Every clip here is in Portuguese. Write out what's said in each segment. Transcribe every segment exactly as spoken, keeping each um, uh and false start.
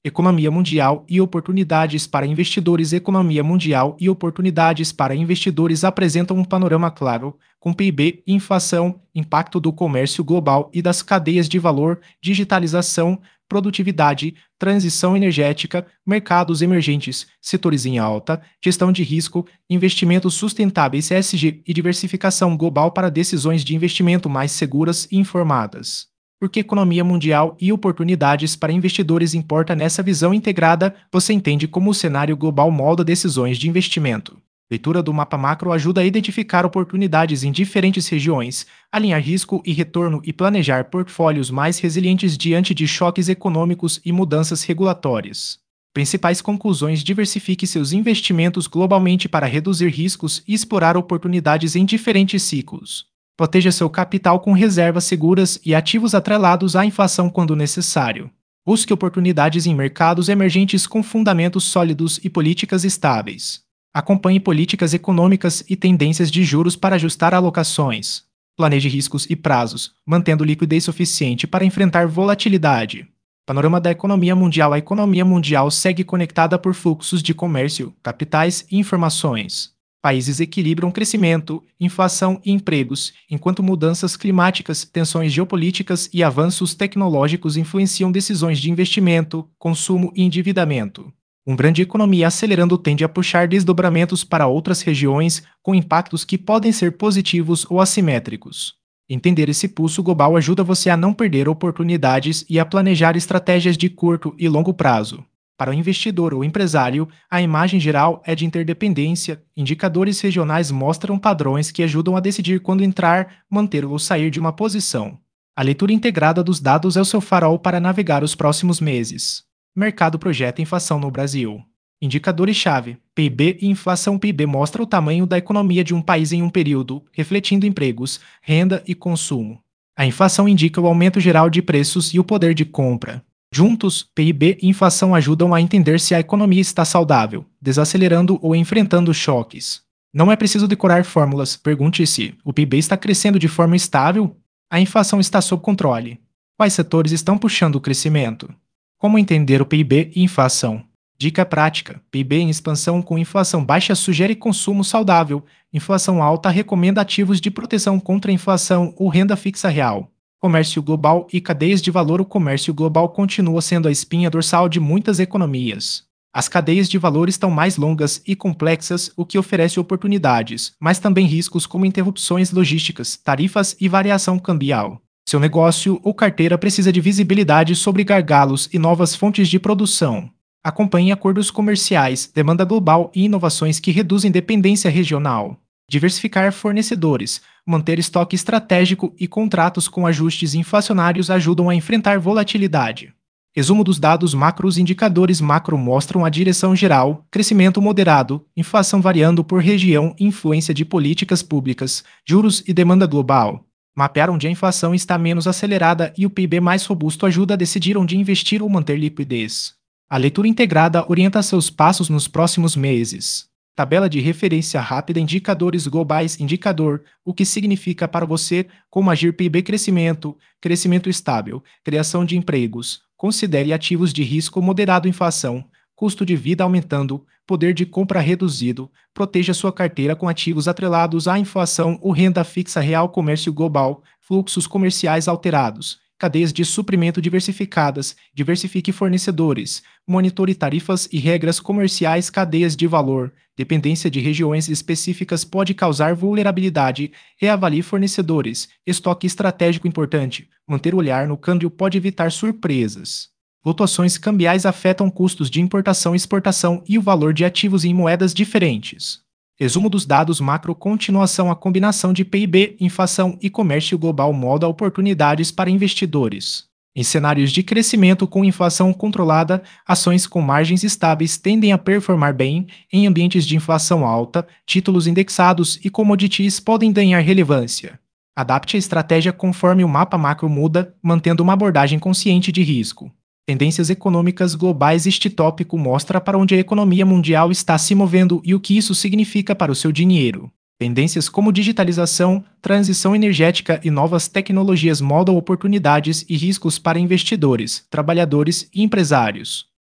Economia mundial e oportunidades para investidores. Economia mundial e oportunidades para investidores apresentam um panorama claro, com P I B, inflação, impacto do comércio global e das cadeias de valor, digitalização, produtividade, transição energética, mercados emergentes, setores em alta, gestão de risco, investimentos sustentáveis E S G e diversificação global para decisões de investimento mais seguras e informadas. Porque economia mundial e oportunidades para investidores importa nessa visão integrada, você entende como o cenário global molda decisões de investimento. Leitura do mapa macro ajuda a identificar oportunidades em diferentes regiões, alinhar risco e retorno e planejar portfólios mais resilientes diante de choques econômicos e mudanças regulatórias. Principais conclusões: diversifique seus investimentos globalmente para reduzir riscos e explorar oportunidades em diferentes ciclos. Proteja seu capital com reservas seguras e ativos atrelados à inflação quando necessário. Busque oportunidades em mercados emergentes com fundamentos sólidos e políticas estáveis. Acompanhe políticas econômicas e tendências de juros para ajustar alocações. Planeje riscos e prazos, mantendo liquidez suficiente para enfrentar volatilidade. Panorama da economia mundial. A economia mundial segue conectada por fluxos de comércio, capitais e informações. Países equilibram crescimento, inflação e empregos, enquanto mudanças climáticas, tensões geopolíticas e avanços tecnológicos influenciam decisões de investimento, consumo e endividamento. Uma grande economia acelerando tende a puxar desdobramentos para outras regiões, com impactos que podem ser positivos ou assimétricos. Entender esse pulso global ajuda você a não perder oportunidades e a planejar estratégias de curto e longo prazo. Para o investidor ou empresário, a imagem geral é de interdependência. Indicadores regionais mostram padrões que ajudam a decidir quando entrar, manter ou sair de uma posição. A leitura integrada dos dados é o seu farol para navegar os próximos meses. Mercado projeta inflação no Brasil. Indicadores-chave: P I B e inflação. P I B mostra o tamanho da economia de um país em um período, refletindo empregos, renda e consumo. A inflação indica o aumento geral de preços e o poder de compra. Juntos, P I B e inflação ajudam a entender se a economia está saudável, desacelerando ou enfrentando choques. Não é preciso decorar fórmulas, pergunte-se: o P I B está crescendo de forma estável? A inflação está sob controle? Quais setores estão puxando o crescimento? Como entender o P I B e inflação? Dica prática: P I B em expansão com inflação baixa sugere consumo saudável, inflação alta recomenda ativos de proteção contra a inflação ou renda fixa real. Comércio global e cadeias de valor. O comércio global continua sendo a espinha dorsal de muitas economias. As cadeias de valor estão mais longas e complexas, o que oferece oportunidades, mas também riscos como interrupções logísticas, tarifas e variação cambial. Seu negócio ou carteira precisa de visibilidade sobre gargalos e novas fontes de produção. Acompanhe acordos comerciais, demanda global e inovações que reduzem dependência regional. Diversificar fornecedores, manter estoque estratégico e contratos com ajustes inflacionários ajudam a enfrentar volatilidade. Resumo dos dados macro. Os indicadores macro mostram a direção geral: crescimento moderado, inflação variando por região, influência de políticas públicas, juros e demanda global. Mapear onde a inflação está menos acelerada e o P I B mais robusto ajuda a decidir onde investir ou manter liquidez. A leitura integrada orienta seus passos nos próximos meses. Tabela de referência rápida. Indicadores globais. Indicador: o que significa para você, como agir. P I B crescimento, crescimento estável, criação de empregos. Considere ativos de risco moderado. Inflação, custo de vida aumentando, poder de compra reduzido. Proteja sua carteira com ativos atrelados à inflação ou renda fixa real. Comércio global, fluxos comerciais alterados, cadeias de suprimento diversificadas, diversifique fornecedores, monitore tarifas e regras comerciais. Cadeias de valor, dependência de regiões específicas pode causar vulnerabilidade, reavalie fornecedores, estoque estratégico importante, manter o olhar no câmbio pode evitar surpresas. Flutuações cambiais afetam custos de importação e exportação e o valor de ativos em moedas diferentes. Resumo dos dados macro. Continuação: a combinação de P I B, inflação e comércio global molda oportunidades para investidores. Em cenários de crescimento com inflação controlada, ações com margens estáveis tendem a performar bem. Em ambientes de inflação alta, títulos indexados e commodities podem ganhar relevância. Adapte a estratégia conforme o mapa macro muda, mantendo uma abordagem consciente de risco. Tendências econômicas globais. Este tópico mostra para onde a economia mundial está se movendo e o que isso significa para o seu dinheiro. Tendências como digitalização, transição energética e novas tecnologias moldam oportunidades e riscos para investidores, trabalhadores e empresários.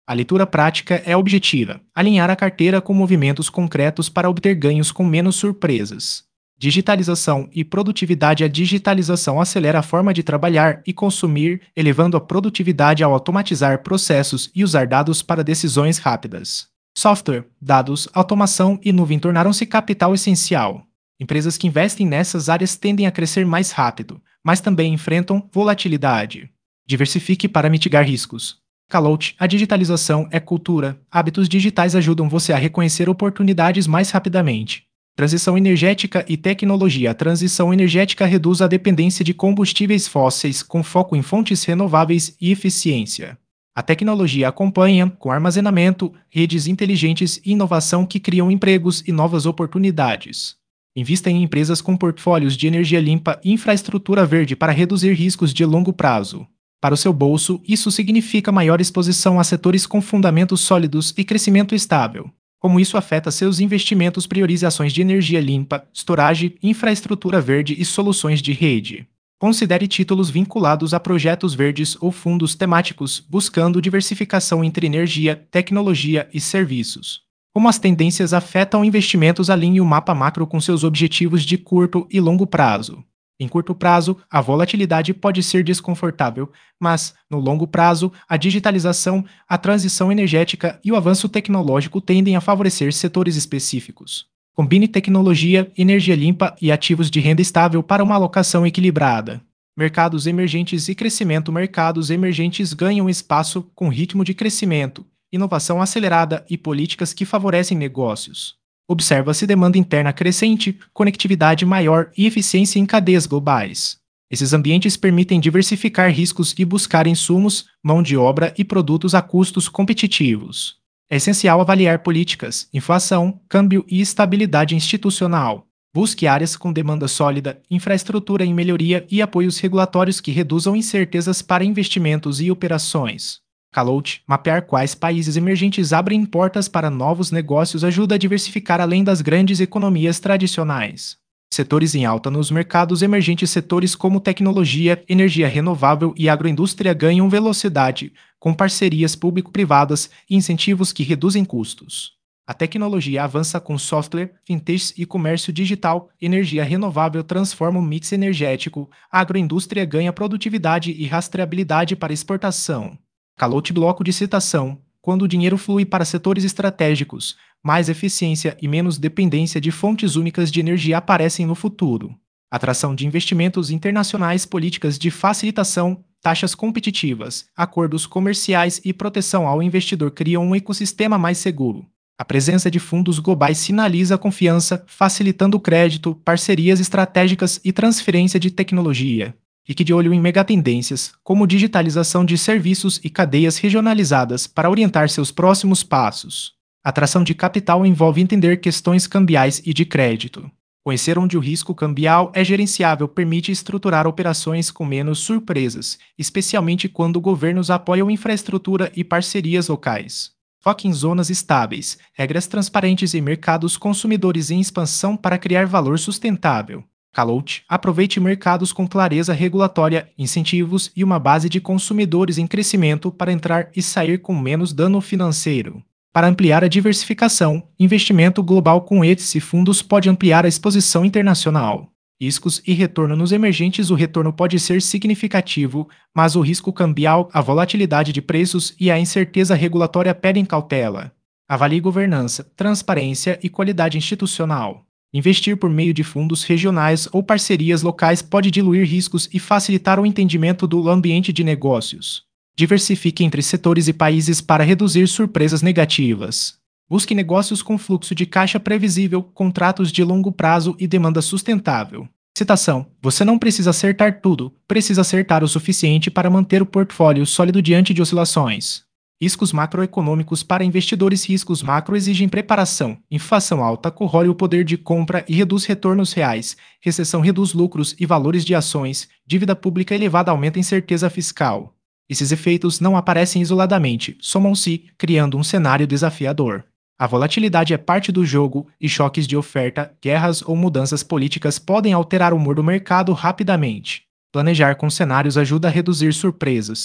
A leitura prática é objetiva, alinhar a carteira com movimentos concretos para obter ganhos com menos surpresas. Digitalização e produtividade. A digitalização acelera a forma de trabalhar e consumir, elevando a produtividade ao automatizar processos e usar dados para decisões rápidas. Software, dados, automação e nuvem tornaram-se capital essencial. Empresas que investem nessas áreas tendem a crescer mais rápido, mas também enfrentam volatilidade. Diversifique para mitigar riscos. Calout, a digitalização é cultura. Hábitos digitais ajudam você a reconhecer oportunidades mais rapidamente. Transição energética e tecnologia. A transição energética reduz a dependência de combustíveis fósseis com foco em fontes renováveis e eficiência. A tecnologia acompanha, com armazenamento, redes inteligentes e inovação que criam empregos e novas oportunidades. Invista em empresas com portfólios de energia limpa e infraestrutura verde para reduzir riscos de longo prazo. Para o seu bolso, isso significa maior exposição a setores com fundamentos sólidos e crescimento estável. Como isso afeta seus investimentos? Priorize ações de energia limpa, storage, infraestrutura verde e soluções de rede. Considere títulos vinculados a projetos verdes ou fundos temáticos, buscando diversificação entre energia, tecnologia e serviços. Como as tendências afetam investimentos? Alinhe o mapa macro com seus objetivos de curto e longo prazo. Em curto prazo, a volatilidade pode ser desconfortável, mas, no longo prazo, a digitalização, a transição energética e o avanço tecnológico tendem a favorecer setores específicos. Combine tecnologia, energia limpa e ativos de renda estável para uma alocação equilibrada. Mercados emergentes e crescimento. Mercados emergentes ganham espaço com ritmo de crescimento, inovação acelerada e políticas que favorecem negócios. Observa-se demanda interna crescente, conectividade maior e eficiência em cadeias globais. Esses ambientes permitem diversificar riscos e buscar insumos, mão de obra e produtos a custos competitivos. É essencial avaliar políticas, inflação, câmbio e estabilidade institucional. Busque áreas com demanda sólida, infraestrutura em melhoria e apoios regulatórios que reduzam incertezas para investimentos e operações. Calout, mapear quais países emergentes abrem portas para novos negócios ajuda a diversificar além das grandes economias tradicionais. Setores em alta nos mercados emergentes. Setores como tecnologia, energia renovável e agroindústria ganham velocidade, com parcerias público-privadas e incentivos que reduzem custos. A tecnologia avança com software, fintechs e comércio digital. Energia renovável transforma o mix energético. A agroindústria ganha produtividade e rastreabilidade para exportação. Calout, bloco de citação. Quando o dinheiro flui para setores estratégicos, mais eficiência e menos dependência de fontes únicas de energia aparecem no futuro. Atração de investimentos internacionais. Políticas de facilitação, taxas competitivas, acordos comerciais e proteção ao investidor criam um ecossistema mais seguro. A presença de fundos globais sinaliza confiança, facilitando crédito, parcerias estratégicas e transferência de tecnologia. Fique de olho em megatendências, como digitalização de serviços e cadeias regionalizadas para orientar seus próximos passos. Atração de capital envolve entender questões cambiais e de crédito. Conhecer onde o risco cambial é gerenciável permite estruturar operações com menos surpresas, especialmente quando governos apoiam infraestrutura e parcerias locais. Foque em zonas estáveis, regras transparentes e mercados consumidores em expansão para criar valor sustentável. Calout, aproveite mercados com clareza regulatória, incentivos e uma base de consumidores em crescimento para entrar e sair com menos dano financeiro. Para ampliar a diversificação, investimento global com E T F e fundos pode ampliar a exposição internacional. Riscos e retorno nos emergentes. O retorno pode ser significativo, mas o risco cambial, a volatilidade de preços e a incerteza regulatória pedem cautela. Avalie governança, transparência e qualidade institucional. Investir por meio de fundos regionais ou parcerias locais pode diluir riscos e facilitar o entendimento do ambiente de negócios. Diversifique entre setores e países para reduzir surpresas negativas. Busque negócios com fluxo de caixa previsível, contratos de longo prazo e demanda sustentável. Citação: você não precisa acertar tudo, precisa acertar o suficiente para manter o portfólio sólido diante de oscilações. Riscos macroeconômicos. Para investidores, riscos macro exigem preparação. Inflação alta corrói o poder de compra e reduz retornos reais. Recessão reduz lucros e valores de ações. Dívida pública elevada aumenta a incerteza fiscal. Esses efeitos não aparecem isoladamente, somam-se, criando um cenário desafiador. A volatilidade é parte do jogo e choques de oferta, guerras ou mudanças políticas podem alterar o humor do mercado rapidamente. Planejar com cenários ajuda a reduzir surpresas.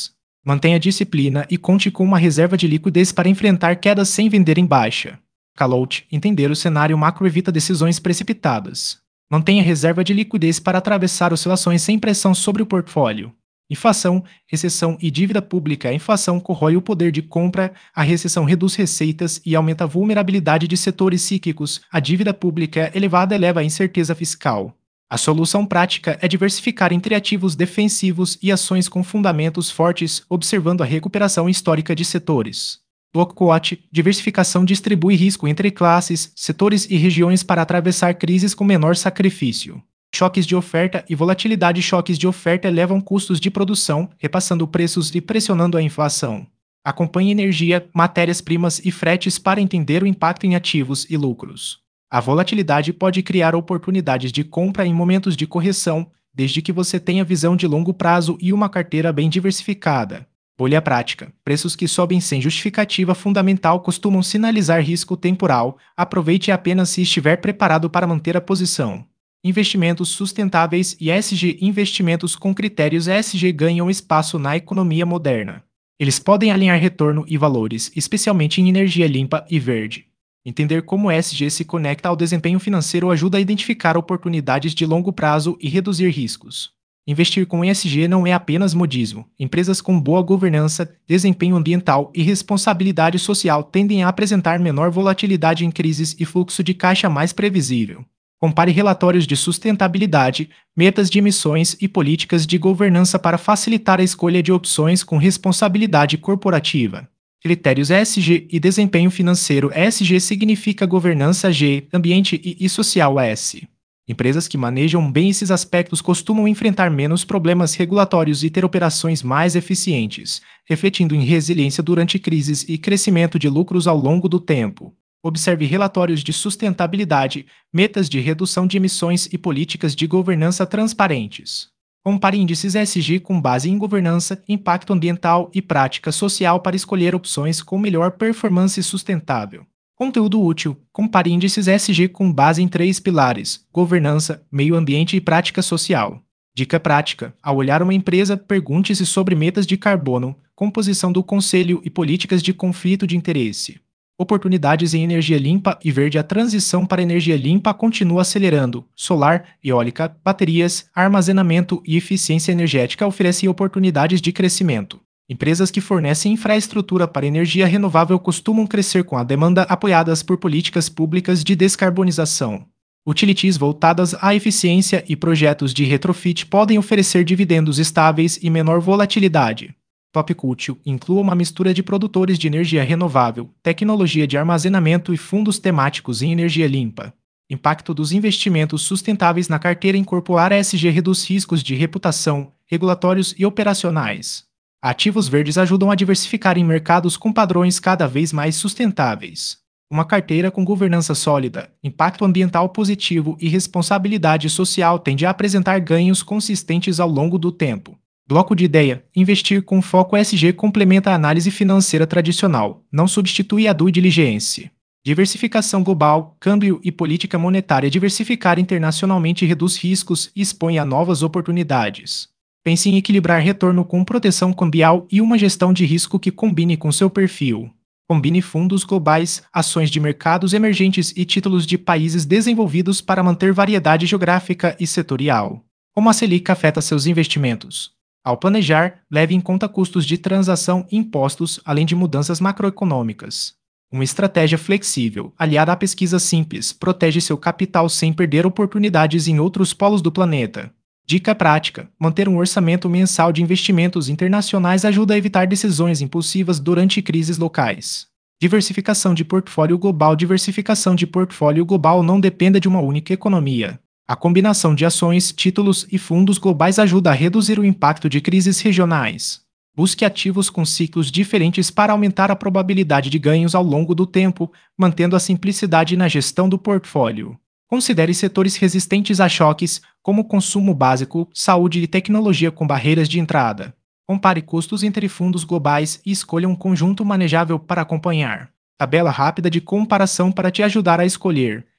Mantenha disciplina e conte com uma reserva de liquidez para enfrentar quedas sem vender em baixa. Calout, entender o cenário macro evita decisões precipitadas. Mantenha reserva de liquidez para atravessar oscilações sem pressão sobre o portfólio. Inflação, recessão e dívida pública. A inflação corrói o poder de compra, a recessão reduz receitas e aumenta a vulnerabilidade de setores cíclicos. A dívida pública elevada eleva a incerteza fiscal. A solução prática é diversificar entre ativos defensivos e ações com fundamentos fortes, observando a recuperação histórica de setores. Block Quote, diversificação distribui risco entre classes, setores e regiões para atravessar crises com menor sacrifício. Choques de oferta e volatilidade. Choques de oferta elevam custos de produção, repassando preços e pressionando a inflação. Acompanhe energia, matérias-primas e fretes para entender o impacto em ativos e lucros. A volatilidade pode criar oportunidades de compra em momentos de correção, desde que você tenha visão de longo prazo e uma carteira bem diversificada. Bolha prática. Preços que sobem sem justificativa fundamental costumam sinalizar risco temporal. Aproveite apenas se estiver preparado para manter a posição. Investimentos sustentáveis e E S G. Investimentos com critérios E S G ganham espaço na economia moderna. Eles podem alinhar retorno e valores, especialmente em energia limpa e verde. Entender como o E S G se conecta ao desempenho financeiro ajuda a identificar oportunidades de longo prazo e reduzir riscos. Investir com E S G não é apenas modismo. Empresas com boa governança, desempenho ambiental e responsabilidade social tendem a apresentar menor volatilidade em crises e fluxo de caixa mais previsível. Compare relatórios de sustentabilidade, metas de emissões e políticas de governança para facilitar a escolha de opções com responsabilidade corporativa. Critérios E S G e desempenho financeiro. E S G significa governança G, ambiente e, e social S. Empresas que manejam bem esses aspectos costumam enfrentar menos problemas regulatórios e ter operações mais eficientes, refletindo em resiliência durante crises e crescimento de lucros ao longo do tempo. Observe relatórios de sustentabilidade, metas de redução de emissões e políticas de governança transparentes. Compare índices E S G com base em governança, impacto ambiental e prática social para escolher opções com melhor performance sustentável. Conteúdo útil. Compare índices E S G com base em três pilares: governança, meio ambiente e prática social. Dica prática. Ao olhar uma empresa, pergunte-se sobre metas de carbono, composição do conselho e políticas de conflito de interesse. Oportunidades em energia limpa e verde. A transição para energia limpa continua acelerando. Solar, eólica, baterias, armazenamento e eficiência energética oferecem oportunidades de crescimento. Empresas que fornecem infraestrutura para energia renovável costumam crescer com a demanda, apoiadas por políticas públicas de descarbonização. Utilities voltadas à eficiência e projetos de retrofit podem oferecer dividendos estáveis e menor volatilidade. Tópico útil. Inclua uma mistura de produtores de energia renovável, tecnologia de armazenamento e fundos temáticos em energia limpa. Impacto dos investimentos sustentáveis na carteira. Incorporar E S G reduz riscos de reputação, regulatórios e operacionais. Ativos verdes ajudam a diversificar em mercados com padrões cada vez mais sustentáveis. Uma carteira com governança sólida, impacto ambiental positivo e responsabilidade social tende a apresentar ganhos consistentes ao longo do tempo. Bloco de ideia. Investir com foco E S G complementa a análise financeira tradicional, não substitui a due diligence. Diversificação global, câmbio e política monetária. Diversificar internacionalmente reduz riscos e expõe a novas oportunidades. Pense em equilibrar retorno com proteção cambial e uma gestão de risco que combine com seu perfil. Combine fundos globais, ações de mercados emergentes e títulos de países desenvolvidos para manter variedade geográfica e setorial. Como a Selic afeta seus investimentos? Ao planejar, leve em conta custos de transação e impostos, além de mudanças macroeconômicas. Uma estratégia flexível, aliada à pesquisa simples, protege seu capital sem perder oportunidades em outros polos do planeta. Dica prática: manter um orçamento mensal de investimentos internacionais ajuda a evitar decisões impulsivas durante crises locais. Diversificação de portfólio global. Diversificação de portfólio global não dependa de uma única economia. A combinação de ações, títulos e fundos globais ajuda a reduzir o impacto de crises regionais. Busque ativos com ciclos diferentes para aumentar a probabilidade de ganhos ao longo do tempo, mantendo a simplicidade na gestão do portfólio. Considere setores resistentes a choques, como consumo básico, saúde e tecnologia com barreiras de entrada. Compare custos entre fundos globais e escolha um conjunto manejável para acompanhar. Tabela rápida de comparação para te ajudar a escolher.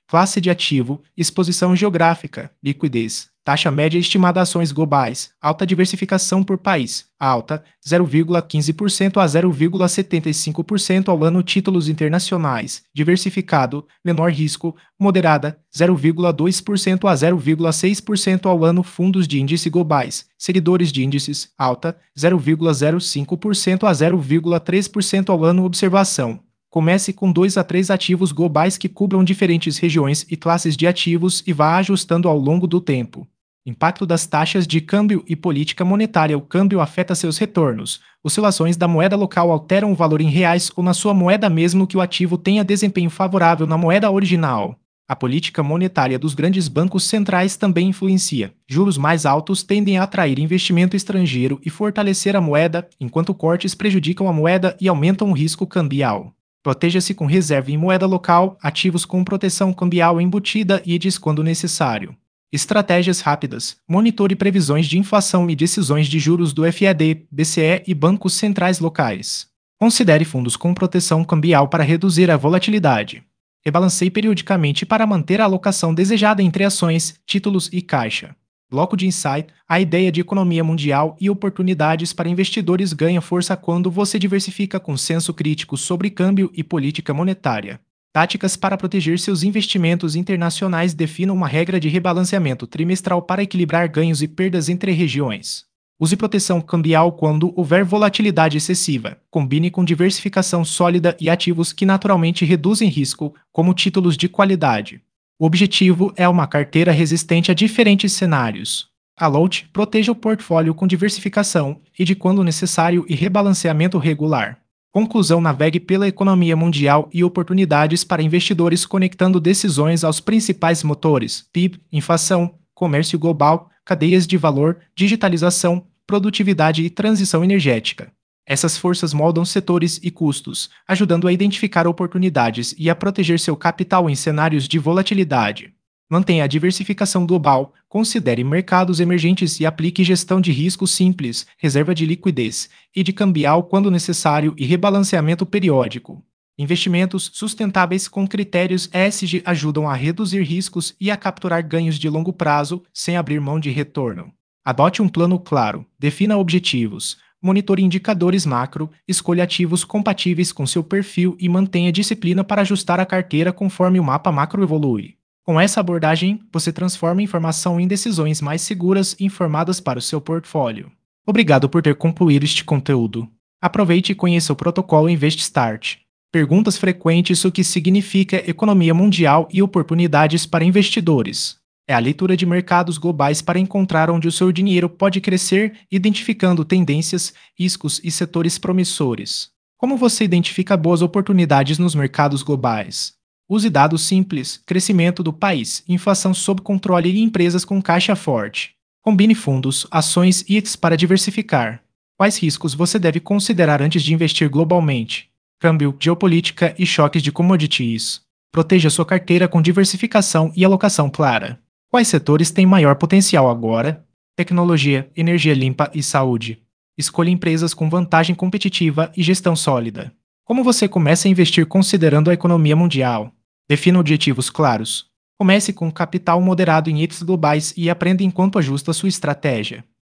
classe de ativo, exposição geográfica, liquidez, taxa média estimada ações globais, alta diversificação por país, alta, zero vírgula quinze por cento a zero vírgula setenta e cinco por cento ao ano títulos internacionais, diversificado, menor risco, moderada, zero vírgula dois por cento a zero vírgula seis por cento ao ano fundos de índice globais, seguidores de índices, alta, zero vírgula zero cinco por cento a zero vírgula três por cento ao ano observação. Comece com dois a três ativos globais que cubram diferentes regiões e classes de ativos e vá ajustando ao longo do tempo. Impacto das taxas de câmbio e política monetária. O câmbio afeta seus retornos. Oscilações da moeda local alteram o valor em reais ou na sua moeda mesmo que o ativo tenha desempenho favorável na moeda original. A política monetária dos grandes bancos centrais também influencia. Juros mais altos tendem a atrair investimento estrangeiro e fortalecer a moeda, enquanto cortes prejudicam a moeda e aumentam o risco cambial. Proteja-se com reserva em moeda local, ativos com proteção cambial embutida e E D Is quando necessário. Estratégias rápidas. Monitore previsões de inflação e decisões de juros do F E D, B C E e bancos centrais locais. Considere fundos com proteção cambial para reduzir a volatilidade. Rebalanceie periodicamente para manter a alocação desejada entre ações, títulos e caixa. Bloco de Insight, a ideia de economia mundial e oportunidades para investidores ganha força quando você diversifica com senso crítico sobre câmbio e política monetária. Táticas para proteger seus investimentos internacionais. Defina uma regra de rebalanceamento trimestral para equilibrar ganhos e perdas entre regiões. Use proteção cambial quando houver volatilidade excessiva. Combine com diversificação sólida e ativos que naturalmente reduzem risco, como títulos de qualidade. O objetivo é uma carteira resistente a diferentes cenários. Alote proteja o portfólio com diversificação e, de quando necessário, e rebalanceamento regular. Conclusão: navegue pela economia mundial e oportunidades para investidores conectando decisões aos principais motores: P I B, inflação, comércio global, cadeias de valor, digitalização, produtividade e transição energética. Essas forças moldam setores e custos, ajudando a identificar oportunidades e a proteger seu capital em cenários de volatilidade. Mantenha a diversificação global, considere mercados emergentes e aplique gestão de risco simples, reserva de liquidez e de cambial quando necessário e rebalanceamento periódico. Investimentos sustentáveis com critérios E S G ajudam a reduzir riscos e a capturar ganhos de longo prazo sem abrir mão de retorno. Adote um plano claro, defina objetivos, monitore indicadores macro, escolha ativos compatíveis com seu perfil e mantenha disciplina para ajustar a carteira conforme o mapa macro evolui. Com essa abordagem, você transforma informação em decisões mais seguras e informadas para o seu portfólio. Obrigado por ter concluído este conteúdo. Aproveite e conheça o protocolo InvestStart. Perguntas frequentes: o que significa economia mundial e oportunidades para investidores. É a leitura de mercados globais para encontrar onde o seu dinheiro pode crescer, identificando tendências, riscos e setores promissores. Como você identifica boas oportunidades nos mercados globais? Use dados simples: crescimento do país, inflação sob controle e empresas com caixa forte. Combine fundos, ações e E T Fs para diversificar. Quais riscos você deve considerar antes de investir globalmente? Câmbio, geopolítica e choques de commodities. Proteja sua carteira com diversificação e alocação clara. Quais setores têm maior potencial agora? Tecnologia, energia limpa e saúde. Escolha empresas com vantagem competitiva e gestão sólida. Como você começa a investir considerando a economia mundial? Defina objetivos claros. Comece com capital moderado em E T Fs globais e aprenda enquanto ajusta sua estratégia.